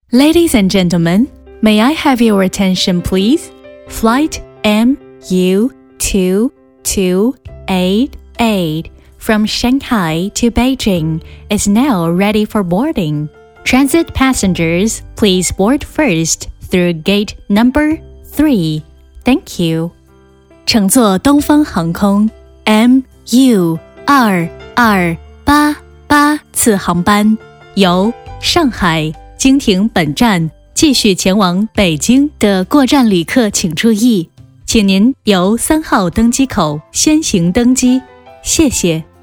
Ladies and gentlemen, may I have your attention, please? Flight MU2288 from Shanghai to Beijing is now ready for boarding. Transit passengers, please board first through gate number 3. Thank you. 乘坐东方航空 MU2288 次航班，由上海经停本站继续前往北京的过站旅客请注意，请您由3号登机口先行登机，谢谢。